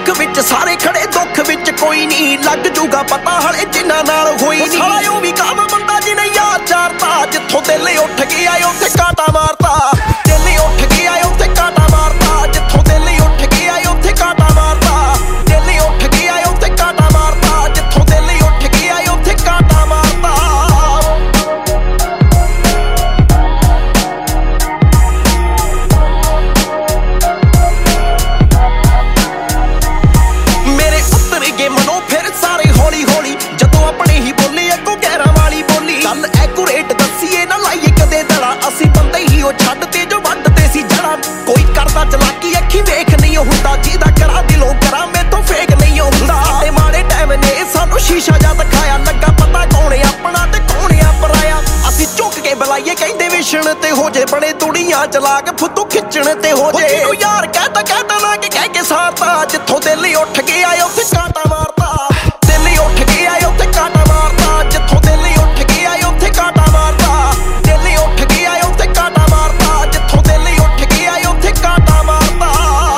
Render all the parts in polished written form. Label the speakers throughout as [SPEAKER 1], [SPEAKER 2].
[SPEAKER 1] सुख विच सारे खड़े दुख विच कोई नहीं लग जूगा पता हले जिन्हां नाल होई नहीं साला ओ भी काम बंदा जिन्हें यार चारता जिथों दिल उठ गया उत्थे कांटा मारता दिल उठ गया उत्थे कांटा मारता जिथों दिल उठ गया उत्थे कांटा मारता दिल उठ गया उत्थे कांटा मारता जिथों दिल उठ गया उत्थे कांटा मारता मेरे उतर गए मनो फिर सारे हौली हौली जदों अपने ही बोले अगों गैरां वाली बोली गल एक्यूरेट दसीए ना लाइए कदे दड़ा असीं बंदे ही ओ छड्डते जो वड्डते सी जड़ा कोई करदा चलाकी अखी वेख नहीं हुंदा जिहदा करा दिलों करा मैथों फेक नहीं हुंदा साडे माड़े टाइम ने सानू शीशा जा दिखाया लगा पता कौन है अपना ते कौन है पराया असीं झुक के बुलाइए कहंदे विछण ते हो जे बड़े दुनिया चला के फुद्दू खिच्चण ते हो जे जिन्नू यार कहता ना कि कह के सारता जिथों दिल उठ गया उत्थे कांटा मारता दिल उठ गया उत्थे कांटा मारता जिथों दिल उठ गया उत्थे कांटा मारता दिल उठ गया उत्थे कांटा मारता जिथों दिल उठ गया उत्थे कांटा मारता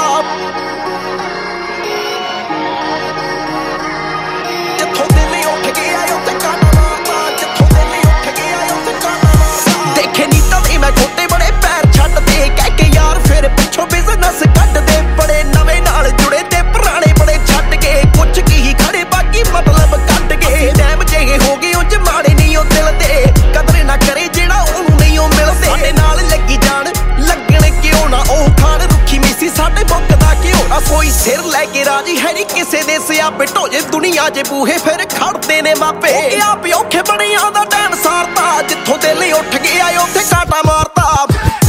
[SPEAKER 1] जिथों दिल उठ गया उत्थे कांटा मारता जिथों दिल उठ गया उत्थे कांटा मारता देखे नी तवे मैं खोटे बड़े पैर छड्ड दे कह के यार फिर पिछों बिजनेस कढ दे बड़े नवे नाल जुड़े ते पुराने बड़े छड्ड के कुछ की ही खड़े बाकी मतलब कढ के टैम जे हो गए उंज माड़े नहीं ओ दिल दे कदर ना करे जेड़ा ओनू नहीं ओ मिलदे साडे नाल लगी जान लगण क्यों ना ओ खान रुखी मिसी साडे मुकदा क्यों ना कोई सिर लैके राजी है नहीं किसे दे सियापे ढोजे दुनिया जे बूहे फिर खड़दे ने मापे आप औखे बड़ियां दा टैम सारता जिथों दिल उठ गया उत्थे कांटा मारता